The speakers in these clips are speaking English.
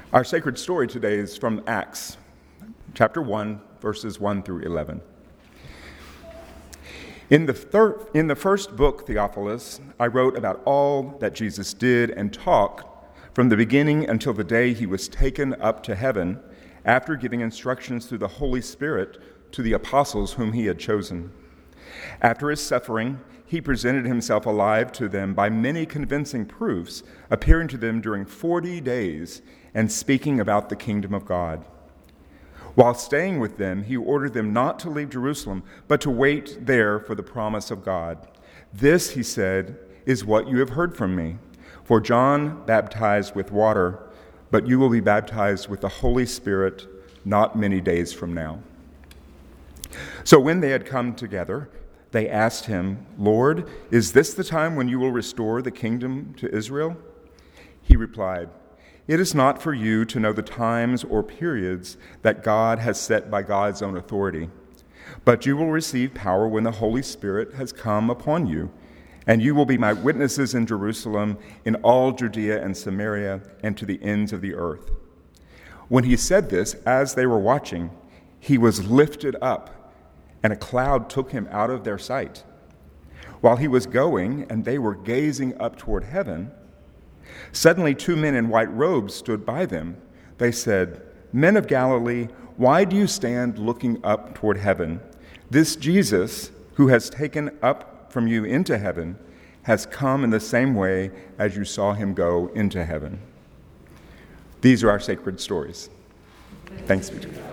Our sacred story today is from Acts, chapter 1, verses 1 through 11. In the first book, Theophilus, I wrote about all that Jesus did and taught from the beginning until the day he was taken up to heaven, after giving instructions through the Holy Spirit to the apostles whom he had chosen. After his suffering, he presented himself alive to them by many convincing proofs, appearing to them during 40 days and speaking about the kingdom of God. While staying with them, he ordered them not to leave Jerusalem, but to wait there for the promise of God. This, he said, is what you have heard from me. For John baptized with water, but you will be baptized with the Holy Spirit not many days from now. So when they had come together, they asked him, Lord, is this the time when you will restore the kingdom to Israel? He replied, It is not for you to know the times or periods that God has set by God's own authority, but you will receive power when the Holy Spirit has come upon you, and you will be my witnesses in Jerusalem, in all Judea and Samaria, and to the ends of the earth. When he said this, as they were watching, he was lifted up, and a cloud took him out of their sight. While he was going, and they were gazing up toward heaven, suddenly 2 men in white robes stood by them. They said, Men of Galilee, why do you stand looking up toward heaven? This Jesus, who has taken up from you into heaven, has come in the same way as you saw him go into heaven. These are our sacred stories. Thanks be to God.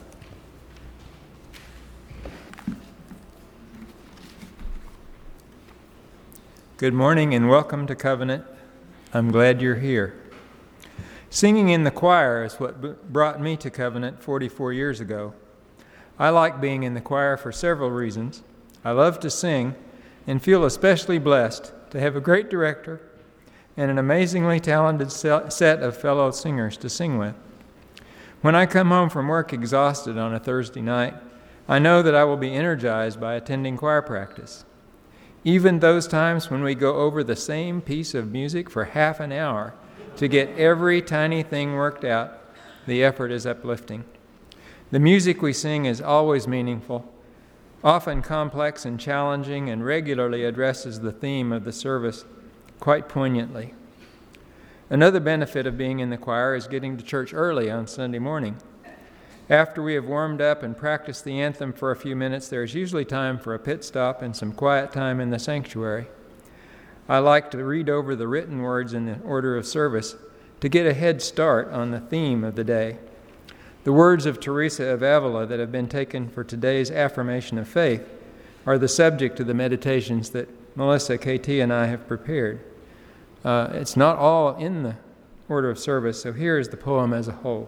Good morning and welcome to Covenant. I'm glad you're here. Singing in the choir is what brought me to Covenant 44 years ago. I like being in the choir for several reasons. I love to sing and feel especially blessed to have a great director and an amazingly talented set of fellow singers to sing with. When I come home from work exhausted on a Thursday night, I know that I will be energized by attending choir practice. Even those times when we go over the same piece of music for half an hour to get every tiny thing worked out, the effort is uplifting. The music we sing is always meaningful, often complex and challenging, and regularly addresses the theme of the service quite poignantly. Another benefit of being in the choir is getting to church early on Sunday morning. After we have warmed up and practiced the anthem for a few minutes, there is usually time for a pit stop and some quiet time in the sanctuary. I like to read over the written words in the order of service to get a head start on the theme of the day. The words of Teresa of Avila that have been taken for today's affirmation of faith are the subject of the meditations that Melissa, KT, and I have prepared. It's not all in the order of service, so here is the poem as a whole.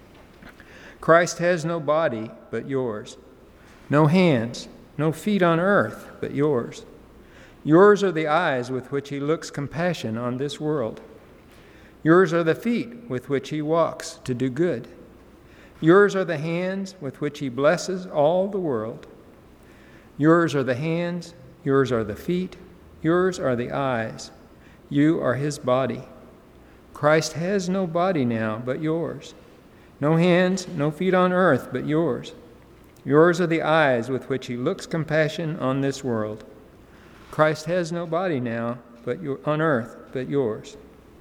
Christ has no body but yours, no hands, no feet on earth but yours. Yours are the eyes with which he looks compassion on this world. Yours are the feet with which he walks to do good. Yours are the hands with which he blesses all the world. Yours are the hands, yours are the feet, yours are the eyes. You are his body. Christ has no body now but yours. No hands, no feet on earth but yours. Yours are the eyes with which he looks compassion on this world. Christ has no body now on earth but yours.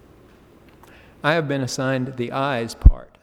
I have been assigned the eyes part.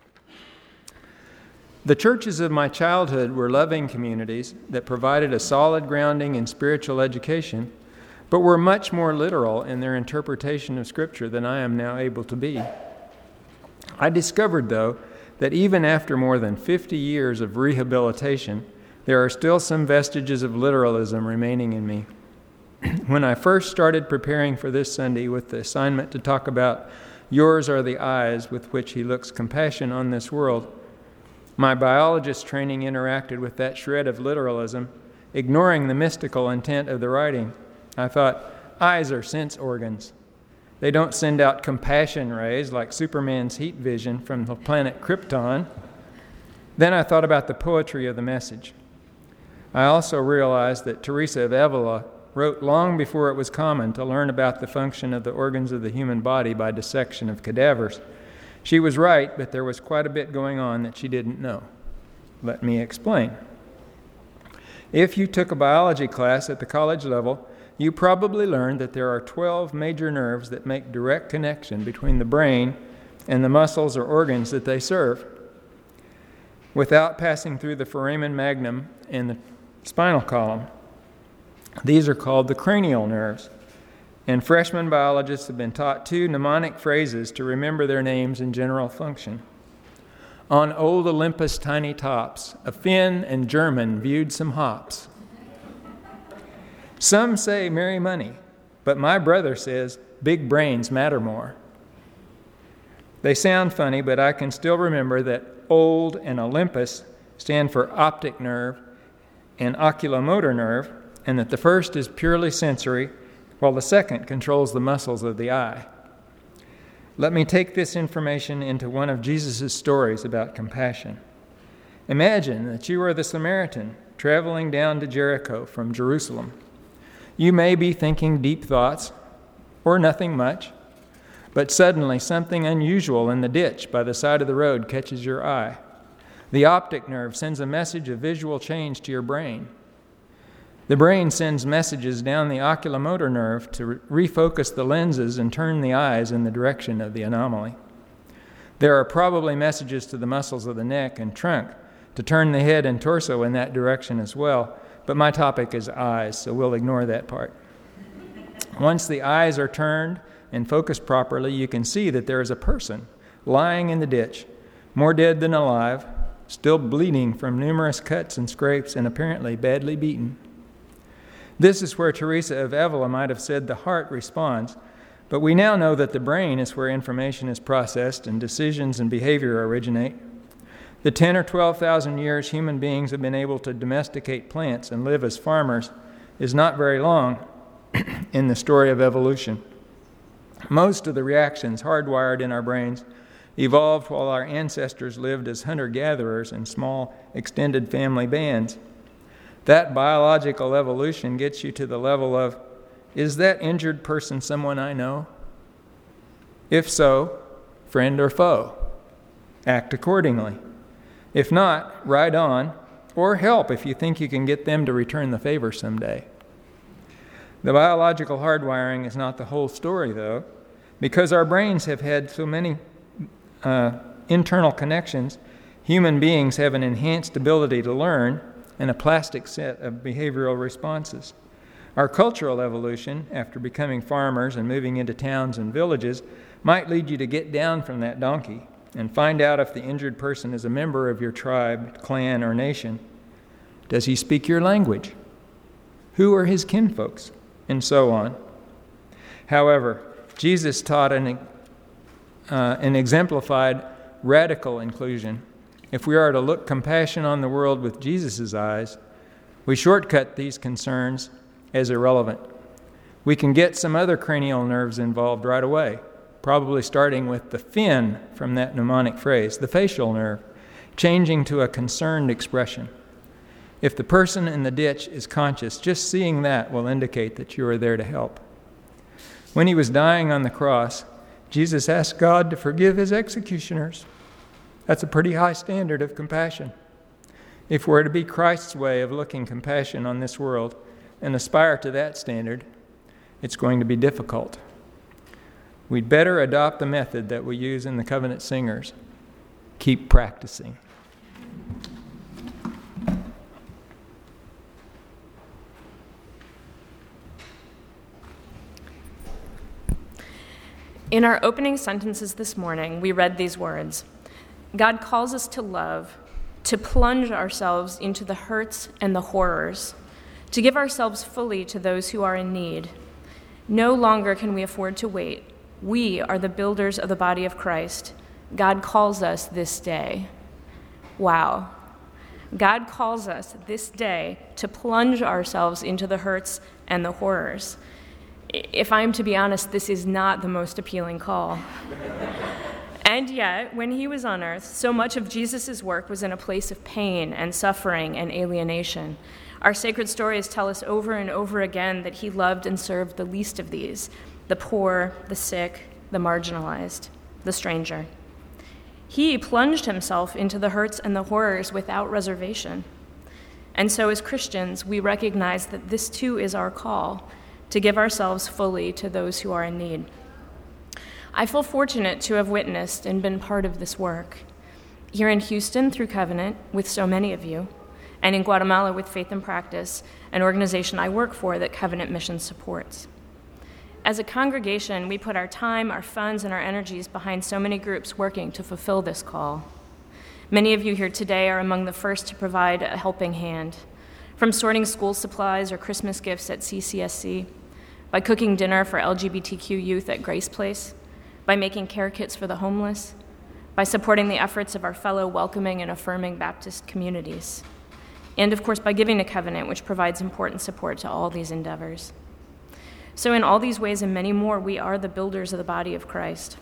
The churches of my childhood were loving communities that provided a solid grounding in spiritual education, but were much more literal in their interpretation of Scripture than I am now able to be. I discovered, though, that even after more than 50 years of rehabilitation, there are still some vestiges of literalism remaining in me. When I first started preparing for this Sunday with the assignment to talk about yours are the eyes with which he looks compassion on this world, my biologist training interacted with that shred of literalism, ignoring the mystical intent of the writing. I thought, eyes are sense organs. They don't send out compassion rays like Superman's heat vision from the planet Krypton. Then I thought about the poetry of the message. I also realized that Teresa of Avila wrote long before it was common to learn about the function of the organs of the human body by dissection of cadavers. She was right, but there was quite a bit going on that she didn't know. Let me explain. If you took a biology class at the college level, you probably learned that there are 12 major nerves that make direct connection between the brain and the muscles or organs that they serve, without passing through the foramen magnum and the spinal column. These are called the cranial nerves, and freshman biologists have been taught 2 mnemonic phrases to remember their names and general function. On old Olympus' tiny tops, a Finn and German viewed some hops. Some say merry money, but my brother says big brains matter more. They sound funny, but I can still remember that old and Olympus stand for optic nerve and oculomotor nerve, and that the first is purely sensory, while the second controls the muscles of the eye. Let me take this information into one of Jesus' stories about compassion. Imagine that you are the Samaritan traveling down to Jericho from Jerusalem. You may be thinking deep thoughts, or nothing much, but suddenly something unusual in the ditch by the side of the road catches your eye. The optic nerve sends a message of visual change to your brain. The brain sends messages down the oculomotor nerve to refocus the lenses and turn the eyes in the direction of the anomaly. There are probably messages to the muscles of the neck and trunk to turn the head and torso in that direction as well, but my topic is eyes, so we'll ignore that part. Once the eyes are turned and focused properly, you can see that there is a person lying in the ditch, more dead than alive, still bleeding from numerous cuts and scrapes, and apparently badly beaten. This is where Teresa of Avila might have said the heart responds, but we now know that the brain is where information is processed and decisions and behavior originate. The 10 or 12,000 years human beings have been able to domesticate plants and live as farmers is not very long in the story of evolution. Most of the reactions hardwired in our brains evolved while our ancestors lived as hunter-gatherers in small, extended family bands. That biological evolution gets you to the level of, is that injured person someone I know? If so, friend or foe? Act accordingly. If not, ride on, or help if you think you can get them to return the favor someday. The biological hardwiring is not the whole story, though, because our brains have had so many internal connections. Human beings have an enhanced ability to learn and a plastic set of behavioral responses. Our cultural evolution, after becoming farmers and moving into towns and villages, might lead you to get down from that donkey and find out if the injured person is a member of your tribe, clan, or nation. Does he speak your language? Who are his kinfolks? And so on. However, Jesus taught an exemplified radical inclusion. If we are to look compassion on the world with Jesus' eyes, we shortcut these concerns as irrelevant. We can get some other cranial nerves involved right away, probably starting with the fin from that mnemonic phrase, the facial nerve, changing to a concerned expression. If the person in the ditch is conscious, just seeing that will indicate that you are there to help. When he was dying on the cross, Jesus asked God to forgive his executioners. That's a pretty high standard of compassion. If we're to be Christ's way of looking compassion on this world and aspire to that standard, it's going to be difficult. We'd better adopt the method that we use in the Covenant Singers. Keep practicing. In our opening sentences this morning, we read these words: God calls us to love, to plunge ourselves into the hurts and the horrors, to give ourselves fully to those who are in need. No longer can we afford to wait. We are the builders of the body of Christ. God calls us this day. Wow. God calls us this day to plunge ourselves into the hurts and the horrors. If I'm to be honest, this is not the most appealing call. And yet, when he was on earth, so much of Jesus' work was in a place of pain and suffering and alienation. Our sacred stories tell us over and over again that he loved and served the least of these, the poor, the sick, the marginalized, the stranger. He plunged himself into the hurts and the horrors without reservation. And so as Christians, we recognize that this too is our call, to give ourselves fully to those who are in need. I feel fortunate to have witnessed and been part of this work. Here in Houston through Covenant, with so many of you, and in Guatemala with Faith and Practice, an organization I work for that Covenant Mission supports. As a congregation, we put our time, our funds, and our energies behind so many groups working to fulfill this call. Many of you here today are among the first to provide a helping hand, from sorting school supplies or Christmas gifts at CCSC, by cooking dinner for LGBTQ youth at Grace Place, by making care kits for the homeless, by supporting the efforts of our fellow welcoming and affirming Baptist communities, and of course by giving to Covenant, which provides important support to all these endeavors. So in all these ways and many more, we are the builders of the body of Christ.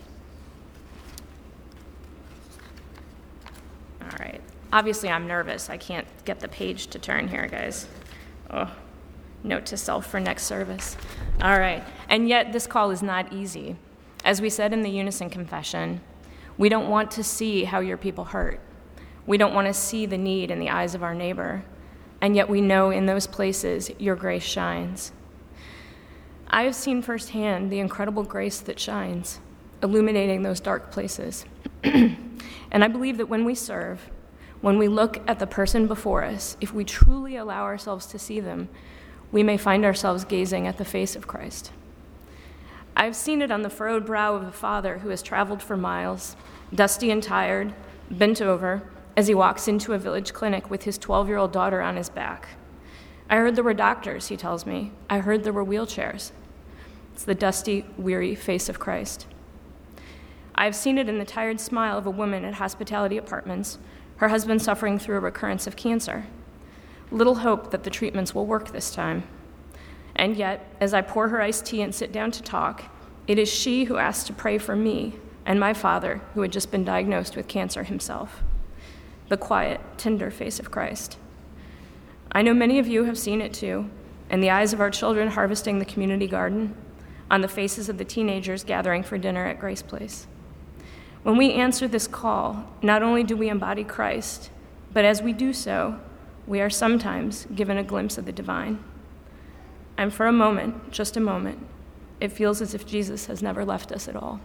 All right. Obviously, I'm nervous. I can't get the page to turn here, guys. Oh, note to self for next service. All right. And yet, this call is not easy. As we said in the Unison Confession, we don't want to see how your people hurt. We don't want to see the need in the eyes of our neighbor. And yet, we know in those places your grace shines. I have seen firsthand the incredible grace that shines, illuminating those dark places. And I believe that when we serve, when we look at the person before us, if we truly allow ourselves to see them, we may find ourselves gazing at the face of Christ. I've seen it on the furrowed brow of a father who has traveled for miles, dusty and tired, bent over, as he walks into a village clinic with his 12-year-old daughter on his back. I heard there were doctors, he tells me. I heard there were wheelchairs. It's the dusty, weary face of Christ. I've seen it in the tired smile of a woman at Hospitality Apartments, her husband suffering through a recurrence of cancer. Little hope that the treatments will work this time. And yet, as I pour her iced tea and sit down to talk, it is she who asks to pray for me and my father, who had just been diagnosed with cancer himself. The quiet, tender face of Christ. I know many of you have seen it too, in the eyes of our children harvesting the community garden, on the faces of the teenagers gathering for dinner at Grace Place. When we answer this call, not only do we embody Christ, but as we do so, we are sometimes given a glimpse of the divine. And for a moment, just a moment, it feels as if Jesus has never left us at all.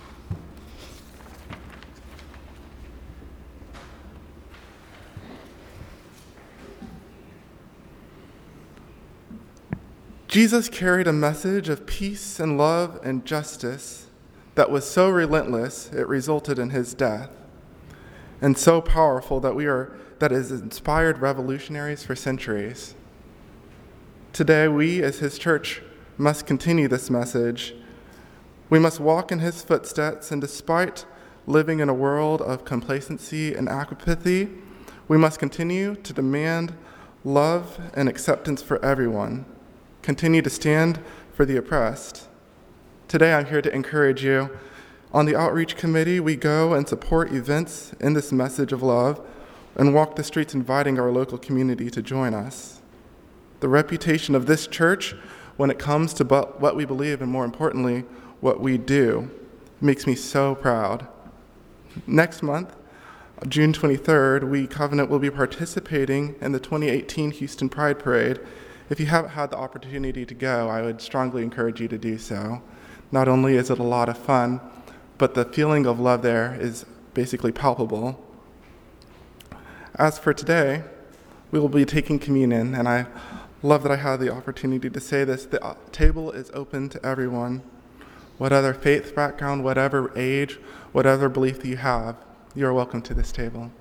Jesus carried a message of peace and love and justice that was so relentless it resulted in his death, and so powerful that has inspired revolutionaries for centuries. Today, we as his church must continue this message. We must walk in his footsteps, and despite living in a world of complacency and apathy, we must continue to demand love and acceptance for everyone. Continue to stand for the oppressed. Today, I'm here to encourage you. On the Outreach Committee, we go and support events in this message of love and walk the streets inviting our local community to join us. The reputation of this church, when it comes to what we believe and, more importantly, what we do, makes me so proud. Next month, June 23rd, we, Covenant, will be participating in the 2018 Houston Pride Parade. If you haven't had the opportunity to go, I would strongly encourage you to do so. Not only is it a lot of fun, but the feeling of love there is basically palpable. As for today, we will be taking communion, and I love that I had the opportunity to say this. The table is open to everyone. Whatever faith background, whatever age, whatever belief that you have, you are welcome to this table.